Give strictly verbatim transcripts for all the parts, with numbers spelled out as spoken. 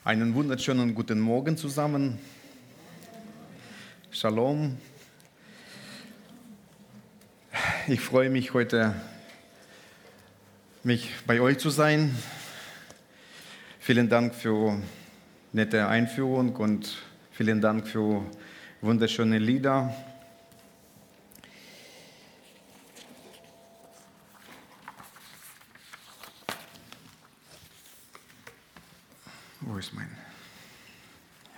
Einen wunderschönen guten Morgen zusammen. Shalom. Ich freue mich heute, mich bei euch zu sein. Vielen Dank für nette Einführung und vielen Dank für wunderschöne Lieder. Wo ist mein? Ja.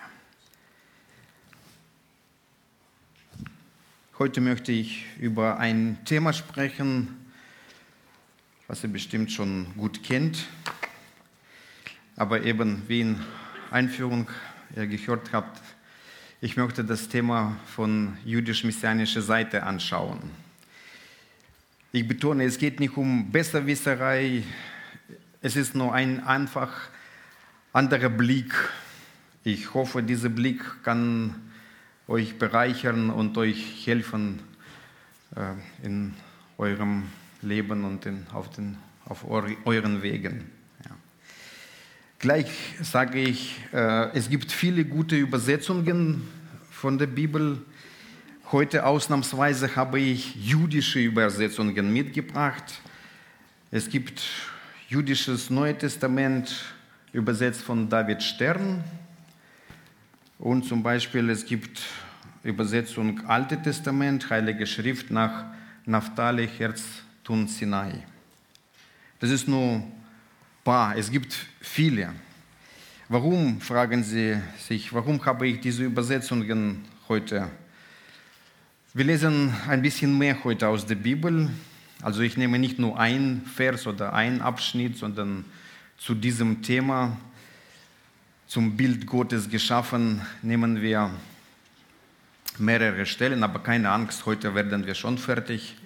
Heute möchte ich über ein Thema sprechen, was ihr bestimmt schon gut kennt, aber eben wie in Einführung ihr gehört habt, ich möchte das Thema von jüdisch-messianischer Seite anschauen. Ich betone, es geht nicht um Besserwisserei, es ist nur ein einfach anderer Blick. Ich hoffe, dieser Blick kann euch bereichern und euch helfen äh, in eurem Leben und in, auf, den, auf euren Wegen. Ja. Gleich sage ich, äh, es gibt viele gute Übersetzungen von der Bibel. Heute ausnahmsweise habe ich jüdische Übersetzungen mitgebracht. Es gibt jüdisches Neue Testament, übersetzt von David Stern. Und zum Beispiel es gibt Übersetzung Alte Testament, Heilige Schrift nach Naphtali, Herz Tun Sinai. Das ist nur ein paar, es gibt viele. Warum, fragen Sie sich, warum habe ich diese Übersetzungen heute? Wir lesen ein bisschen mehr heute aus der Bibel. Also ich nehme nicht nur einen Vers oder einen Abschnitt, sondern zu diesem Thema, zum Bild Gottes geschaffen, nehmen wir mehrere Stellen, aber keine Angst, heute werden wir schon fertig.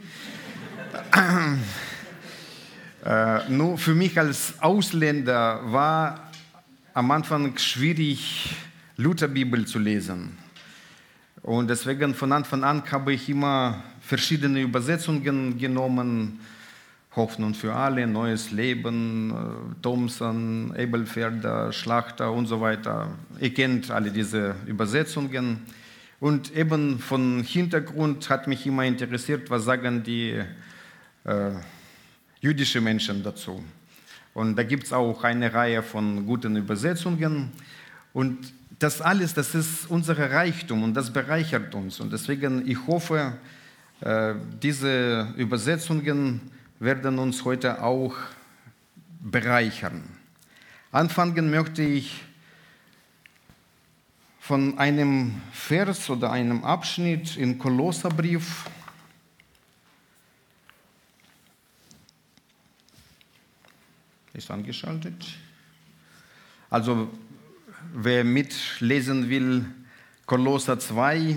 äh, nur für mich als Ausländer war am Anfang schwierig, Lutherbibel zu lesen. Und deswegen von Anfang an habe ich immer verschiedene Übersetzungen genommen, Hoffnung für alle, Neues Leben, Thomson, Ebelferder, Schlachter und so weiter. Ihr kennt alle diese Übersetzungen. Und eben von Hintergrund hat mich immer interessiert, was sagen die äh, jüdischen Menschen dazu. Und da gibt es auch eine Reihe von guten Übersetzungen. Und das alles, das ist unser Reichtum und das bereichert uns. Und deswegen, ich hoffe, äh, diese Übersetzungen werden uns heute auch bereichern. Anfangen möchte ich von einem Vers oder einem Abschnitt im Kolosserbrief. Ist angeschaltet. Also, wer mitlesen will, Kolosser zwei.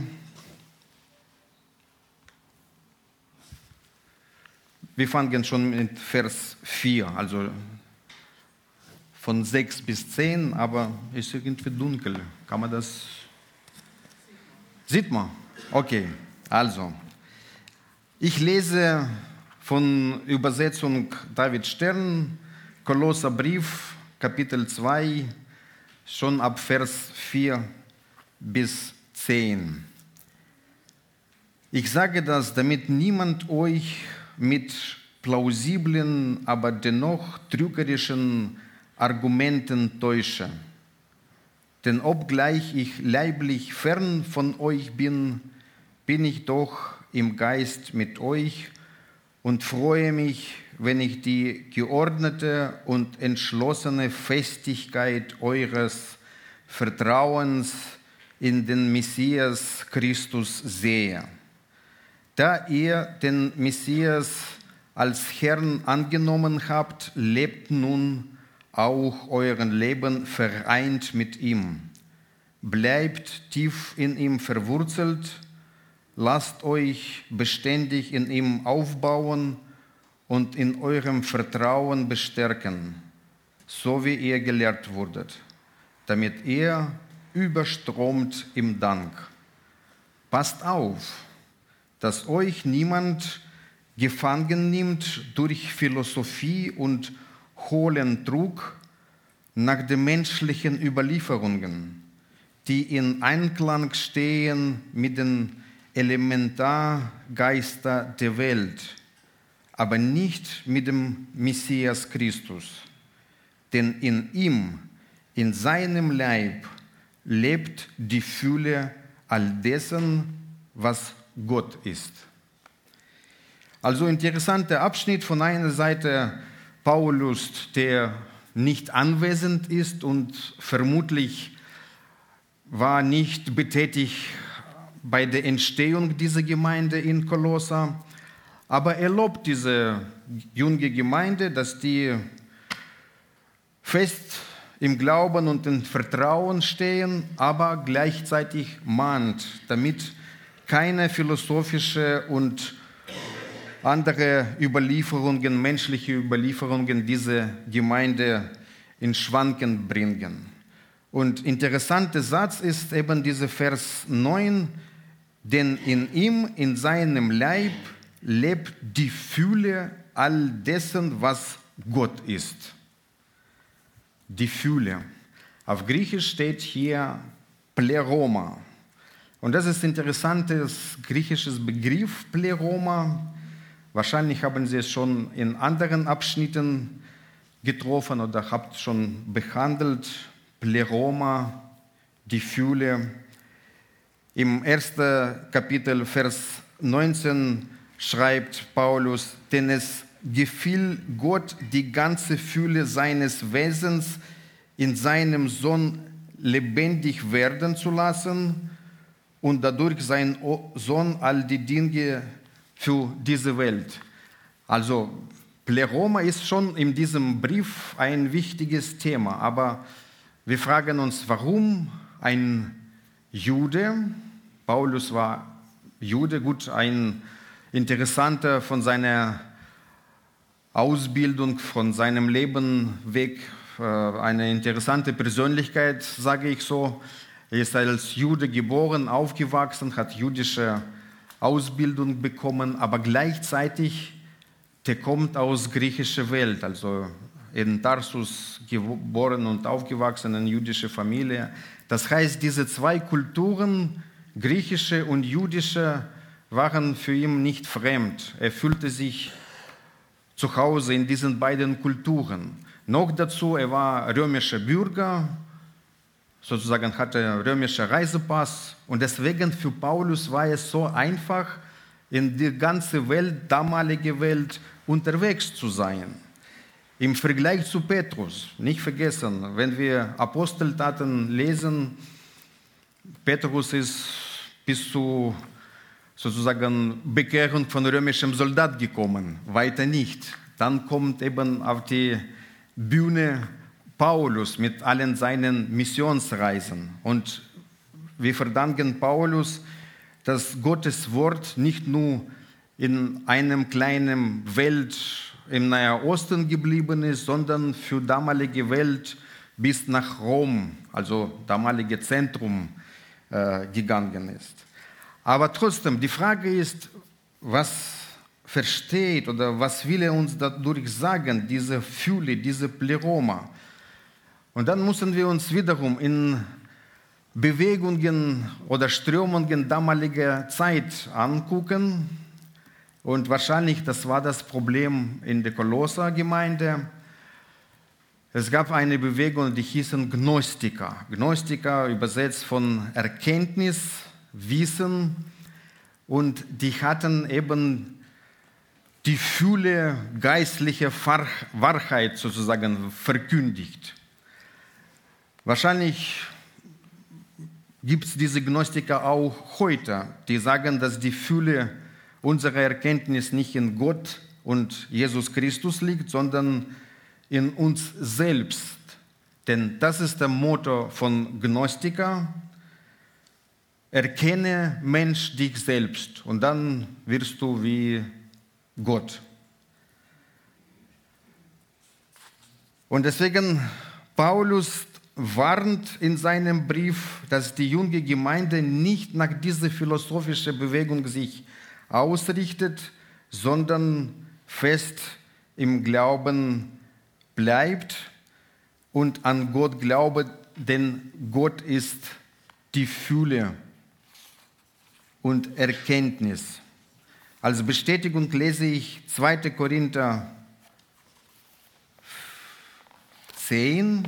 Wir fangen schon mit Vers vier, also von sechs bis zehn, aber ist irgendwie dunkel. Kann man das? Sieht man? Okay, also. Ich lese von Übersetzung David Stern, Kolosserbrief, Kapitel zwei, schon ab Vers vier bis zehn. Ich sage das, damit niemand euch mit plausiblen, aber dennoch trügerischen Argumenten täusche. Denn obgleich ich leiblich fern von euch bin, bin ich doch im Geist mit euch und freue mich, wenn ich die geordnete und entschlossene Festigkeit eures Vertrauens in den Messias Christus sehe. Da ihr den Messias als Herrn angenommen habt, lebt nun auch euren Leben vereint mit ihm. Bleibt tief in ihm verwurzelt, lasst euch beständig in ihm aufbauen und in eurem Vertrauen bestärken, so wie ihr gelehrt wurdet, damit ihr überstromt im Dank. Passt auf, dass euch niemand gefangen nimmt durch Philosophie und hohlen Trug, nach den menschlichen Überlieferungen, die in Einklang stehen mit den Elementargeistern der Welt, aber nicht mit dem Messias Christus. Denn in ihm, in seinem Leib, lebt die Fülle all dessen, was Gott ist. Also interessanter Abschnitt, von einer Seite Paulus, der nicht anwesend ist und vermutlich war nicht betätigt bei der Entstehung dieser Gemeinde in Kolosser, aber er lobt diese junge Gemeinde, dass die fest im Glauben und im Vertrauen stehen, aber gleichzeitig mahnt, damit keine philosophische und andere Überlieferungen, menschliche Überlieferungen diese Gemeinde in Schwanken bringen. Und interessanter Satz ist eben dieser Vers neun, denn in ihm, in seinem Leib, lebt die Fülle all dessen, was Gott ist. Die Fülle. Auf Griechisch steht hier Pleroma. Und das ist ein interessantes griechisches Begriff, Pleroma. Wahrscheinlich haben Sie es schon in anderen Abschnitten getroffen oder habt schon behandelt. Pleroma, die Fülle. Im ersten Kapitel, Vers neunzehn, schreibt Paulus, denn es gefiel Gott, die ganze Fülle seines Wesens in seinem Sohn lebendig werden zu lassen und dadurch sein Sohn all die Dinge für diese Welt. Also Pleroma ist schon in diesem Brief ein wichtiges Thema, aber wir fragen uns, warum ein Jude, Paulus war Jude, gut, ein interessanter von seiner Ausbildung, von seinem Leben weg, eine interessante Persönlichkeit, sage ich so. Er ist als Jude geboren, aufgewachsen, hat jüdische Ausbildung bekommen, aber gleichzeitig, der kommt aus griechischer Welt, also in Tarsus geboren und aufgewachsen in jüdischer Familie. Das heißt, diese zwei Kulturen, griechische und jüdische, waren für ihn nicht fremd. Er fühlte sich zu Hause in diesen beiden Kulturen. Noch dazu, er war römischer Bürger, sozusagen hatte römischen Reisepass. Und deswegen für Paulus war es so einfach, in die ganze Welt, damalige Welt, unterwegs zu sein. Im Vergleich zu Petrus, nicht vergessen, wenn wir Aposteltaten lesen, Petrus ist bis zu sozusagen Bekehrung von römischem Soldat gekommen, weiter nicht. Dann kommt eben auf die Bühne Paulus mit allen seinen Missionsreisen. Und wir verdanken Paulus, dass Gottes Wort nicht nur in einem kleinen Welt im Nahen Osten geblieben ist, sondern für damalige Welt bis nach Rom, also damalige Zentrum, äh, gegangen ist. Aber trotzdem, die Frage ist, was versteht oder was will er uns dadurch sagen, diese Fülle, diese Pleroma? Und dann müssen wir uns wiederum in Bewegungen oder Strömungen damaliger Zeit angucken. Und wahrscheinlich, das war das Problem in der Kolosser-Gemeinde. Es gab eine Bewegung, die hießen Gnostiker. Gnostiker übersetzt von Erkenntnis, Wissen. Und die hatten eben die Fülle geistlicher Wahrheit sozusagen verkündigt. Wahrscheinlich gibt es diese Gnostiker auch heute, die sagen, dass die Fülle unserer Erkenntnis nicht in Gott und Jesus Christus liegt, sondern in uns selbst. Denn das ist der Motto von Gnostiker. Erkenne, Mensch, dich selbst und dann wirst du wie Gott. Und deswegen, Paulus warnt in seinem Brief, dass die junge Gemeinde nicht nach dieser philosophischen Bewegung sich ausrichtet, sondern fest im Glauben bleibt und an Gott glaube, denn Gott ist die Fülle und Erkenntnis. Als Bestätigung lese ich zweiter Korinther zehn.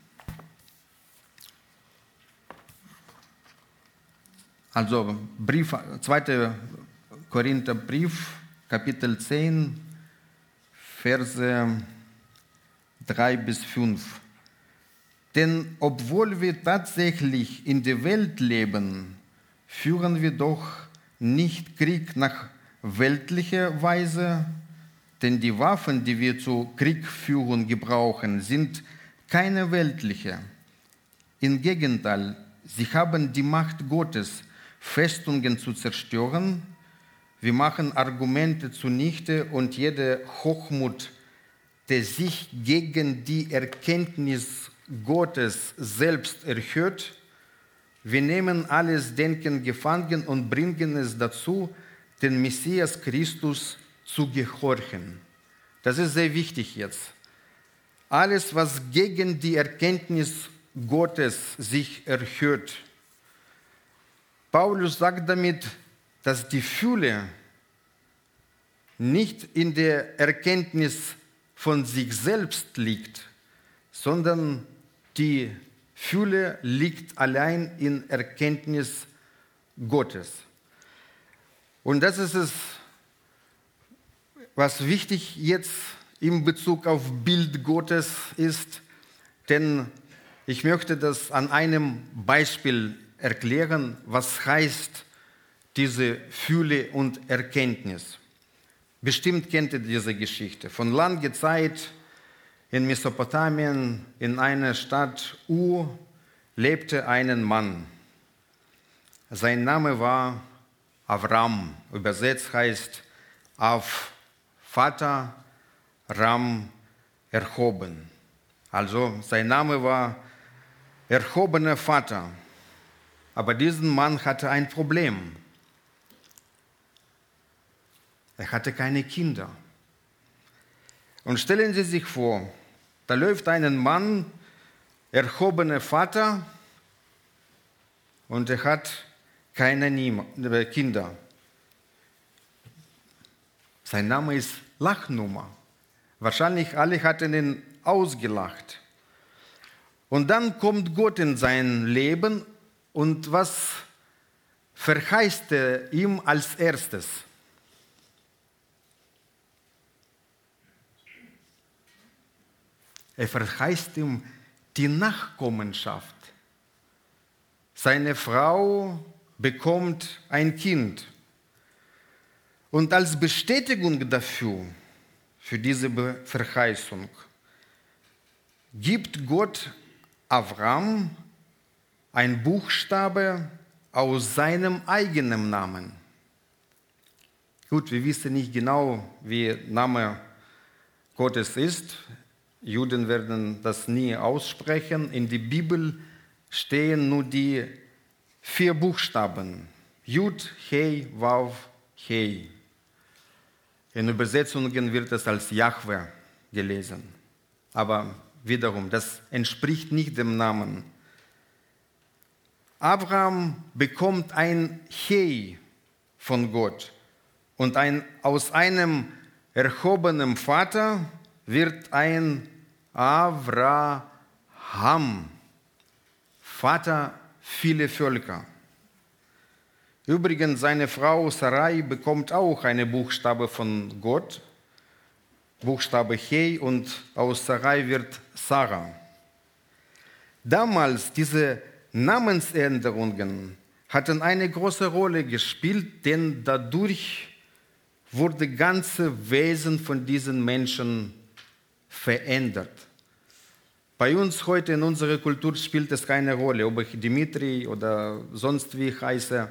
Also Brief, zweiter Korinther Brief, Kapitel zehn, Verse drei bis fünf. Denn obwohl wir tatsächlich in der Welt leben, führen wir doch nicht Krieg nach weltlicher Weise, denn die Waffen, die wir zur Kriegführung gebrauchen, sind keine weltliche. Im Gegenteil, sie haben die Macht Gottes, Festungen zu zerstören. Wir machen Argumente zunichte und jede Hochmut, der sich gegen die Erkenntnis Gottes selbst erhöht. Wir nehmen alles Denken gefangen und bringen es dazu, den Messias Christus zu gehorchen. Das ist sehr wichtig jetzt. Alles, was gegen die Erkenntnis Gottes sich erhöht. Paulus sagt damit, dass die Fülle nicht in der Erkenntnis von sich selbst liegt, sondern die Fülle liegt allein in Erkenntnis Gottes. Und das ist es, was wichtig jetzt in Bezug auf Bild Gottes ist, denn ich möchte das an einem Beispiel erklären, was heißt diese Fülle und Erkenntnis. Bestimmt kennt ihr diese Geschichte. Von langer Zeit in Mesopotamien, in einer Stadt Ur, lebte ein Mann. Sein Name war Avram. Übersetzt heißt auf Vater, Ram, erhoben. Also sein Name war erhobener Vater. Aber dieser Mann hatte ein Problem. Er hatte keine Kinder. Und stellen Sie sich vor, da läuft ein Mann, erhobener Vater, und er hat keine Kinder. Sein Name ist Lachnummer. Wahrscheinlich alle hatten ihn ausgelacht. Und dann kommt Gott in sein Leben und was verheißt er ihm als erstes? Er verheißt ihm die Nachkommenschaft. Seine Frau bekommt ein Kind. Und als Bestätigung dafür, für diese Verheißung, gibt Gott Avram ein Buchstabe aus seinem eigenen Namen. Gut, wir wissen nicht genau, wie der Name Gottes ist. Juden werden das nie aussprechen. In der Bibel stehen nur die vier Buchstaben. Jud, Hei, Wav, Hei. In Übersetzungen wird es als Jahwe gelesen. Aber wiederum, das entspricht nicht dem Namen. Abraham bekommt ein Hei von Gott. Und ein, aus einem erhobenen Vater wird ein Avraham, Vater vieler Völker. Übrigens, seine Frau Sarai bekommt auch einen Buchstabe von Gott, Buchstabe Hei, und aus Sarai wird Sarah. Damals, diese Namensänderungen hatten eine große Rolle gespielt, denn dadurch wurde das ganze Wesen von diesen Menschen verändert. Bei uns heute in unserer Kultur spielt es keine Rolle, ob ich Dimitri oder sonst wie heiße.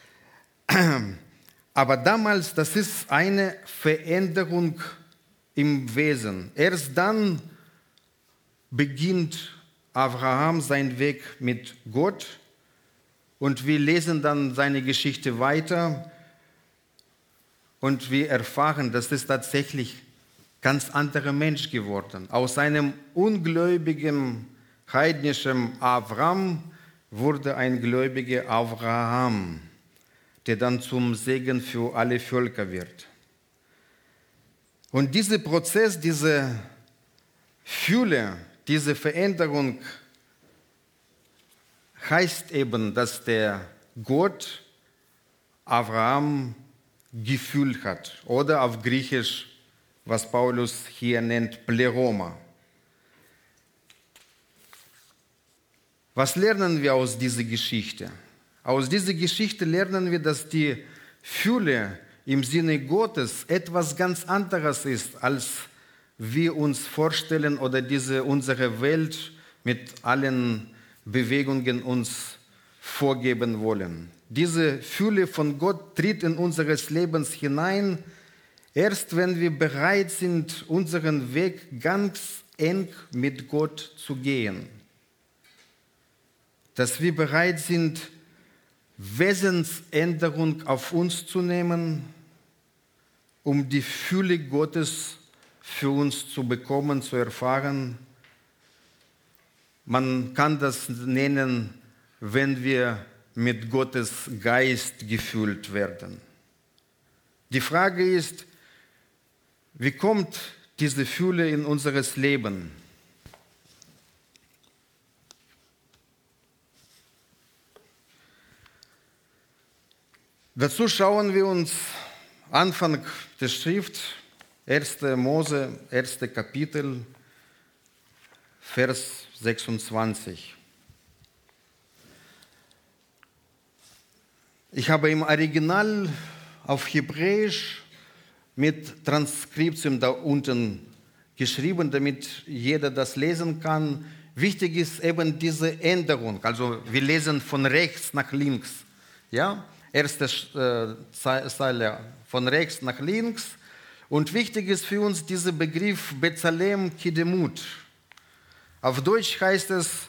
Aber damals, das ist eine Veränderung im Wesen. Erst dann beginnt Abraham seinen Weg mit Gott und wir lesen dann seine Geschichte weiter und wir erfahren, dass es tatsächlich ganz anderer Mensch geworden. Aus einem ungläubigen, heidnischen Avram wurde ein gläubiger Abraham, der dann zum Segen für alle Völker wird. Und dieser Prozess, diese Fülle, diese Veränderung heißt eben, dass der Gott Abraham gefühlt hat. Oder auf Griechisch, was Paulus hier nennt, Pleroma. Was lernen wir aus dieser Geschichte? Aus dieser Geschichte lernen wir, dass die Fülle im Sinne Gottes etwas ganz anderes ist, als wir uns vorstellen oder diese unsere Welt mit allen Bewegungen uns vorgeben wollen. Diese Fülle von Gott tritt in unseres Lebens hinein, erst wenn wir bereit sind, unseren Weg ganz eng mit Gott zu gehen. Dass wir bereit sind, Wesensänderung auf uns zu nehmen, um die Fülle Gottes für uns zu bekommen, zu erfahren. Man kann das nennen, wenn wir mit Gottes Geist gefüllt werden. Die Frage ist, wie kommt diese Fülle in unser Leben? Dazu schauen wir uns Anfang der Schrift, erster Mose, erstes Kapitel, Vers sechsundzwanzig. Ich habe im Original auf Hebräisch mit Transkription da unten geschrieben, damit jeder das lesen kann. Wichtig ist eben diese Änderung. Also wir lesen von rechts nach links. Ja? Erste Zeile von rechts nach links. Und wichtig ist für uns dieser Begriff Bezalem Kidemut. Auf Deutsch heißt es,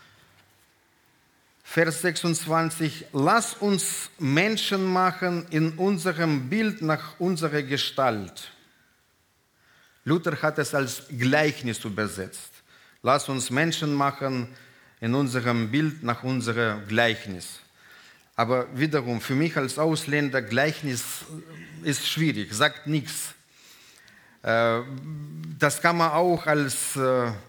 Vers sechsundzwanzig, lass uns Menschen machen in unserem Bild nach unserer Gestalt. Luther hat es als Gleichnis übersetzt. Lass uns Menschen machen in unserem Bild nach unserer Gleichnis. Aber wiederum, für mich als Ausländer, Gleichnis ist schwierig, sagt nichts. Das kann man auch als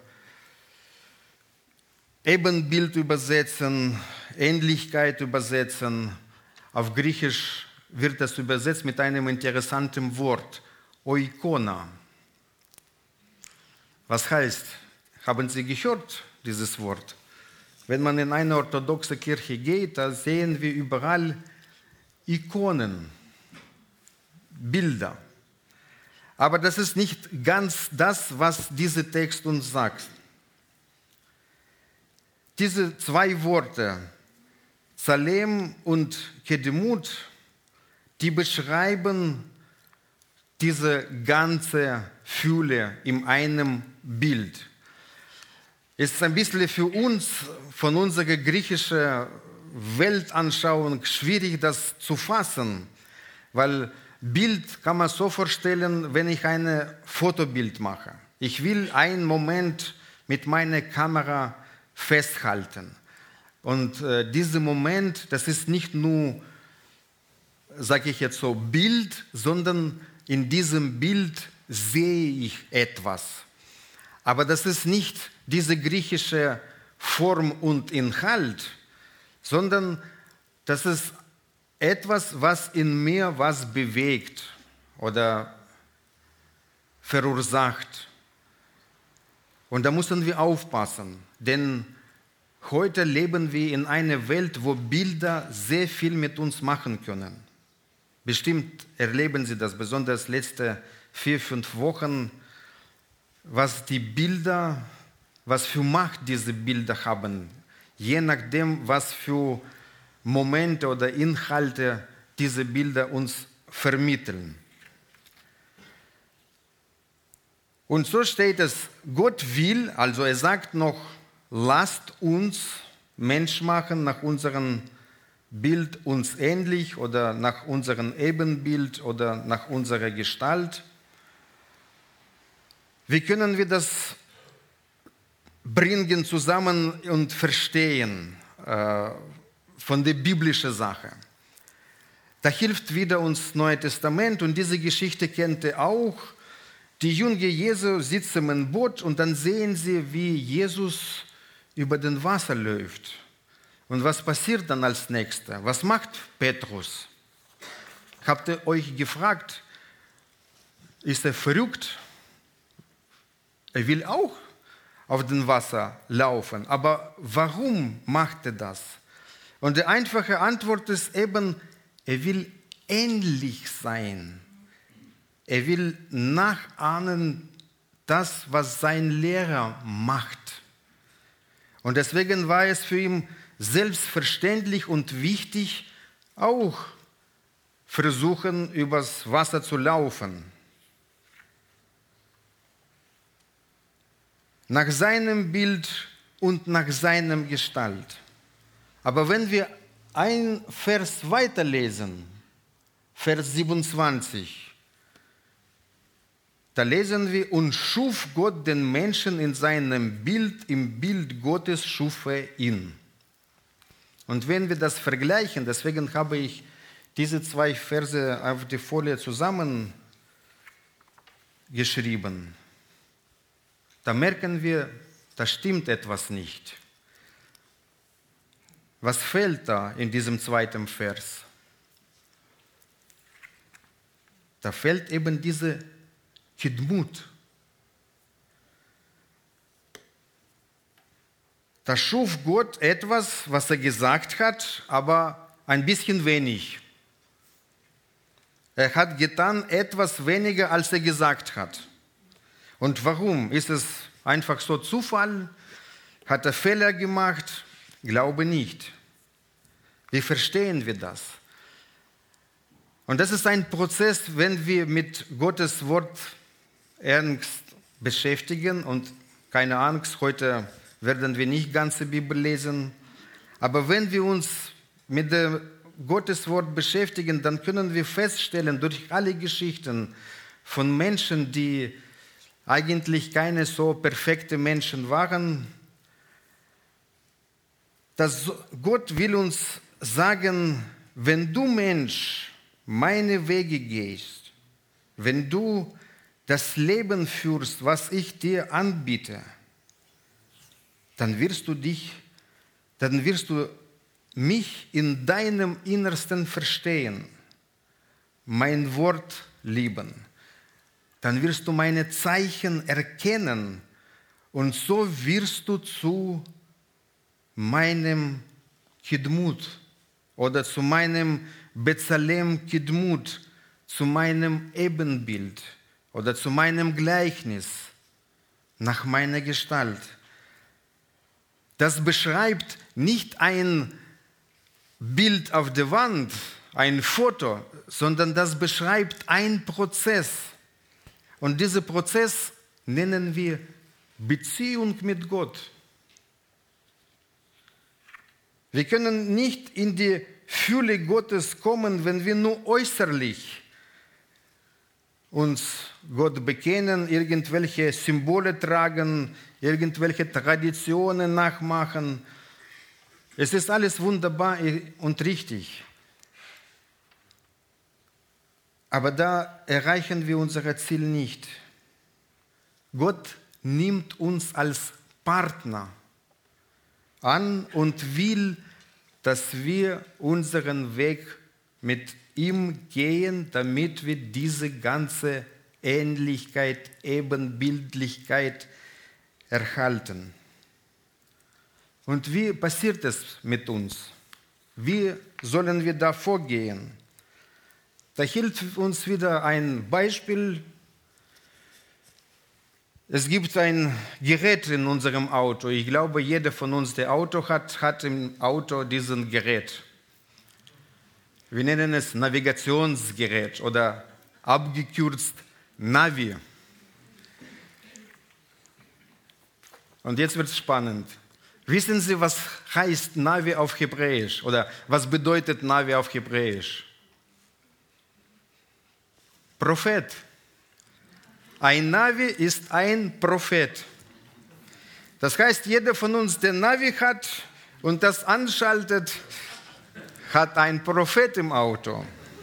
Ebenbild übersetzen, Ähnlichkeit übersetzen. Auf Griechisch wird das übersetzt mit einem interessanten Wort, oikona. Was heißt, haben Sie gehört, dieses Wort? Wenn man in eine orthodoxe Kirche geht, da sehen wir überall Ikonen, Bilder. Aber das ist nicht ganz das, was dieser Text uns sagt. Diese zwei Worte, Zalem und Kedemut, die beschreiben diese ganze Fülle in einem Bild. Es ist ein bisschen für uns, von unserer griechischen Weltanschauung, schwierig, das zu fassen, weil Bild kann man so vorstellen, wenn ich ein Fotobild mache. Ich will einen Moment mit meiner Kamera festhalten. Und äh, dieser Moment, das ist nicht nur, sage ich jetzt so, Bild, sondern in diesem Bild sehe ich etwas. Aber das ist nicht diese griechische Form und Inhalt, sondern das ist etwas, was in mir was bewegt oder verursacht. Und da müssen wir aufpassen, denn heute leben wir in einer Welt, wo Bilder sehr viel mit uns machen können. Bestimmt erleben Sie das, besonders letzte vier, fünf Wochen, was die Bilder, was für Macht diese Bilder haben, je nachdem, was für Momente oder Inhalte diese Bilder uns vermitteln. Und so steht es, Gott will, also er sagt noch, lasst uns Mensch machen nach unserem Bild uns ähnlich oder nach unserem Ebenbild oder nach unserer Gestalt. Wie können wir das bringen zusammen und verstehen äh, von der biblischen Sache? Da hilft wieder uns Neue Testament und diese Geschichte kennt ihr auch. Die Jünger Jesu sitzen im Boot und dann sehen sie, wie Jesus über den Wasser läuft. Und was passiert dann als Nächster? Was macht Petrus? Habt ihr euch gefragt, ist er verrückt? Er will auch auf dem Wasser laufen. Aber warum macht er das? Und die einfache Antwort ist eben, er will ähnlich sein. Er will nachahmen das, was sein Lehrer macht. Und deswegen war es für ihn selbstverständlich und wichtig, auch versuchen, übers Wasser zu laufen. Nach seinem Bild und nach seinem Gestalt. Aber wenn wir ein Vers weiterlesen, Vers siebenundzwanzig, da lesen wir, und schuf Gott den Menschen in seinem Bild, im Bild Gottes schuf er ihn. Und wenn wir das vergleichen, deswegen habe ich diese zwei Verse auf die Folie zusammengeschrieben, da merken wir, da stimmt etwas nicht. Was fehlt da in diesem zweiten Vers? Da fehlt eben diese Kidmut. Da schuf Gott etwas, was er gesagt hat, aber ein bisschen wenig. Er hat getan etwas weniger, als er gesagt hat. Und warum? Ist es einfach so Zufall? Hat er Fehler gemacht? Glaube nicht. Wie verstehen wir das? Und das ist ein Prozess, wenn wir mit Gottes Wort ernst beschäftigen. Und keine Angst, heute werden wir nicht die ganze Bibel lesen. Aber wenn wir uns mit dem Gottes Wort beschäftigen, dann können wir feststellen, durch alle Geschichten von Menschen, die eigentlich keine so perfekte Menschen waren, dass Gott will uns sagen, wenn du Mensch meine Wege gehst, wenn du das Leben führst, was ich dir anbiete, dann wirst du dich, dann wirst du mich in deinem Innersten verstehen, mein Wort lieben. Dann wirst du meine Zeichen erkennen und so wirst du zu meinem Kidmut oder zu meinem Bezalem Kidmut, zu meinem Ebenbild oder zu meinem Gleichnis, nach meiner Gestalt. Das beschreibt nicht ein Bild auf der Wand, ein Foto, sondern das beschreibt einen Prozess. Und diesen Prozess nennen wir Beziehung mit Gott. Wir können nicht in die Fülle Gottes kommen, wenn wir nur äußerlich uns Gott bekennen, irgendwelche Symbole tragen, irgendwelche Traditionen nachmachen. Es ist alles wunderbar und richtig. Aber da erreichen wir unser Ziel nicht. Gott nimmt uns als Partner an und will, dass wir unseren Weg mit ihm gehen, damit wir diese ganze Ähnlichkeit, Ebenbildlichkeit erhalten. Und wie passiert es mit uns? Wie sollen wir da vorgehen? Da hilft uns wieder ein Beispiel. Es gibt ein Gerät in unserem Auto. Ich glaube, jeder von uns, der Auto hat, hat im Auto diesen Gerät. Wir nennen es Navigationsgerät oder abgekürzt Navi. Und jetzt wird es spannend. Wissen Sie, was heißt Navi auf Hebräisch? Oder was bedeutet Navi auf Hebräisch? Prophet. Ein Navi ist ein Prophet. Das heißt, jeder von uns, der Navi hat und das anschaltet, hat einen Prophet im Auto.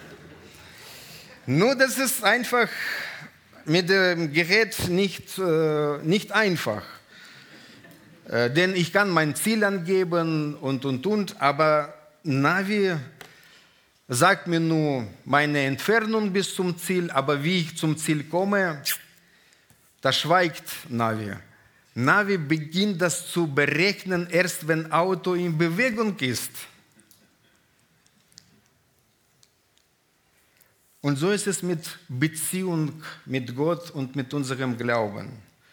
Nur das ist einfach mit dem Gerät nicht, äh, nicht einfach. Äh, denn ich kann mein Ziel angeben und, und, und, aber Navi sagt mir nur meine Entfernung bis zum Ziel, aber wie ich zum Ziel komme, da schweigt Navi. Navi beginnt das zu berechnen, erst wenn Auto in Bewegung ist. Und so ist es mit Beziehung mit Gott und mit unserem Glauben.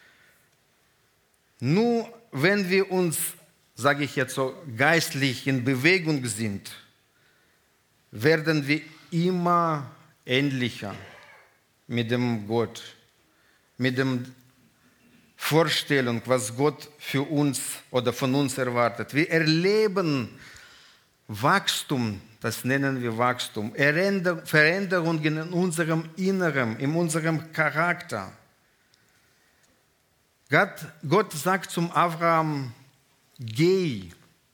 Nur wenn wir uns, sage ich jetzt so, geistlich in Bewegung sind, werden wir immer ähnlicher mit dem Gott, mit dem Vorstellung, was Gott für uns oder von uns erwartet. Wir erleben Wachstum, das nennen wir Wachstum, Veränderungen in unserem Inneren, in unserem Charakter. Gott, Gott sagt zum Abraham, geh.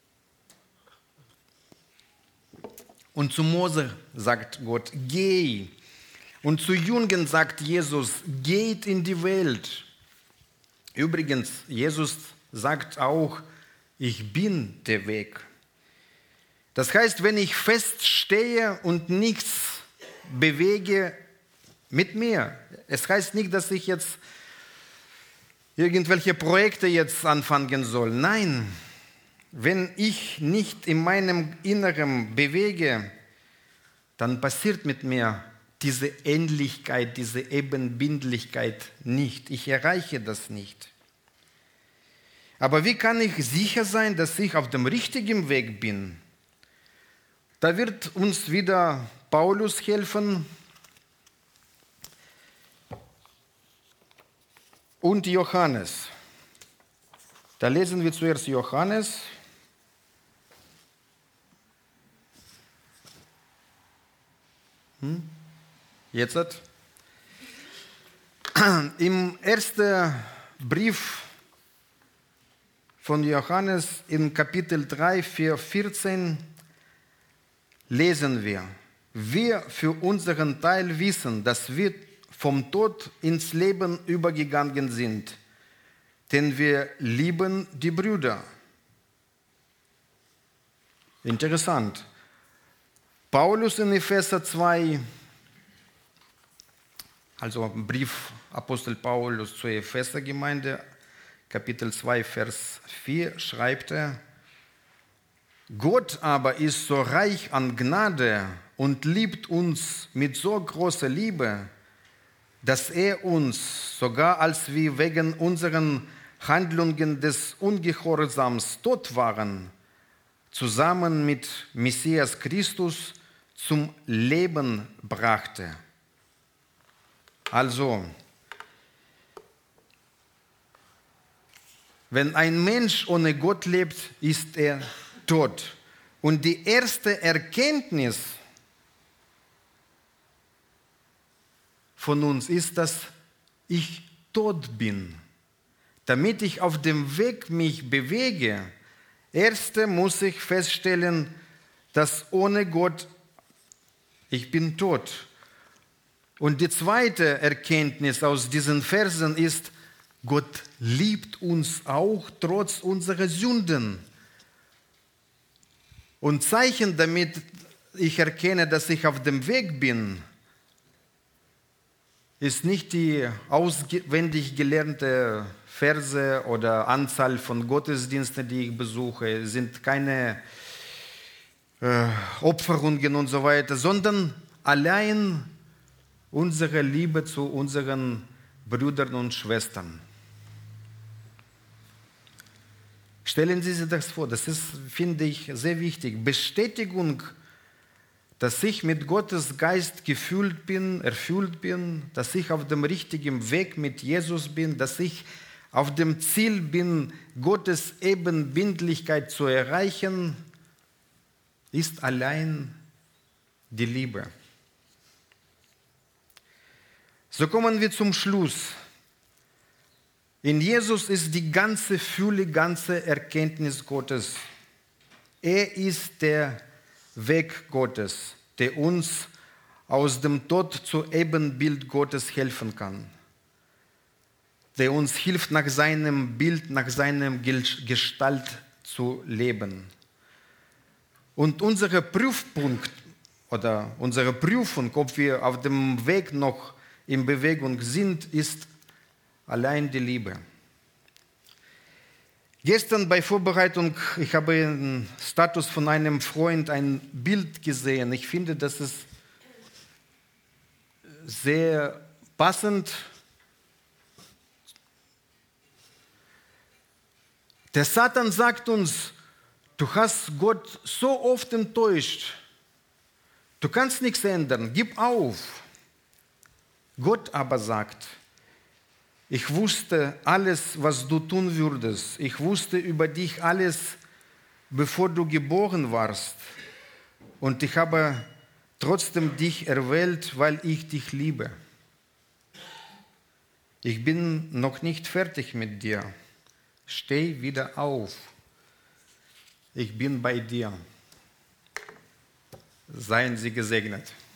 Und zu Mose sagt Gott, geh. Und zu Jungen sagt Jesus, geht in die Welt. Übrigens, Jesus sagt auch, ich bin der Weg. Das heißt, wenn ich feststehe und nichts bewege mit mir, es heißt nicht, dass ich jetzt irgendwelche Projekte jetzt anfangen soll. Nein, wenn ich nicht in meinem Inneren bewege, dann passiert mit mir diese Ähnlichkeit, diese Ebenbildlichkeit nicht. Ich erreiche das nicht. Aber wie kann ich sicher sein, dass ich auf dem richtigen Weg bin? Da wird uns wieder Paulus helfen und Johannes. Da lesen wir zuerst Johannes. Hm? Jetzt. Im ersten Brief von Johannes in Kapitel drei, Vers vierzehn lesen wir, wir für unseren Teil wissen, dass wir vom Tod ins Leben übergegangen sind, denn wir lieben die Brüder. Interessant. Paulus in Epheser zwei, also Brief Apostel Paulus zur Epheser-Gemeinde, Kapitel zwei, Vers vier, schreibt er, Gott aber ist so reich an Gnade und liebt uns mit so großer Liebe, dass er uns, sogar als wir wegen unseren Handlungen des Ungehorsams tot waren, zusammen mit Messias Christus zum Leben brachte. Also, wenn ein Mensch ohne Gott lebt, ist er tot. Und die erste Erkenntnis von uns ist, dass ich tot bin. Damit ich auf dem Weg mich bewege, erste muss ich feststellen, dass ohne Gott ich bin tot. Und die zweite Erkenntnis aus diesen Versen ist, Gott liebt uns auch trotz unserer Sünden. Und Zeichen, damit ich erkenne, dass ich auf dem Weg bin, ist nicht die auswendig gelernte Verse oder Anzahl von Gottesdiensten, die ich besuche, sind keine äh, Opferungen und so weiter, sondern allein unsere Liebe zu unseren Brüdern und Schwestern. Stellen Sie sich das vor, das ist, finde ich, sehr wichtig. Bestätigung, dass ich mit Gottes Geist gefüllt bin, erfüllt bin, dass ich auf dem richtigen Weg mit Jesus bin, dass ich auf dem Ziel bin, Gottes Ebenbildlichkeit zu erreichen, ist allein die Liebe. So kommen wir zum Schluss. In Jesus ist die ganze Fülle, ganze Erkenntnis Gottes. Er ist der Weg Gottes, der uns aus dem Tod zu Ebenbild Gottes helfen kann, der uns hilft, nach seinem Bild, nach seiner Gestalt zu leben. Und unser Prüfpunkt oder unsere Prüfung, ob wir auf dem Weg noch in Bewegung sind, ist allein die Liebe. Gestern bei Vorbereitung, ich habe einen Status von einem Freund, ein Bild gesehen. Ich finde, das ist sehr passend. Der Satan sagt uns, du hast Gott so oft enttäuscht. Du kannst nichts ändern, gib auf. Gott aber sagt, ich wusste alles, was du tun würdest. Ich wusste über dich alles, bevor du geboren warst. Und ich habe trotzdem dich erwählt, weil ich dich liebe. Ich bin noch nicht fertig mit dir. Steh wieder auf. Ich bin bei dir. Seien Sie gesegnet.